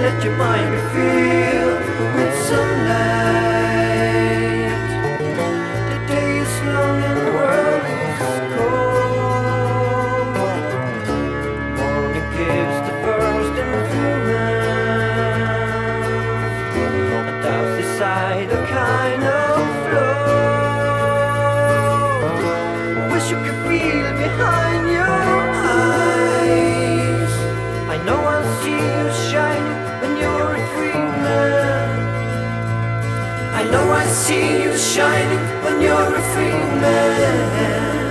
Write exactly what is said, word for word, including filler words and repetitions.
let your mind be filled with sunlight. The day is long and the world is cold. Morning gives the first influence. A doubts decide a kind of flow. Wish you could feel behind your eyes. I know I see you shining when you're a free man. I know I see you shining when you're a free man.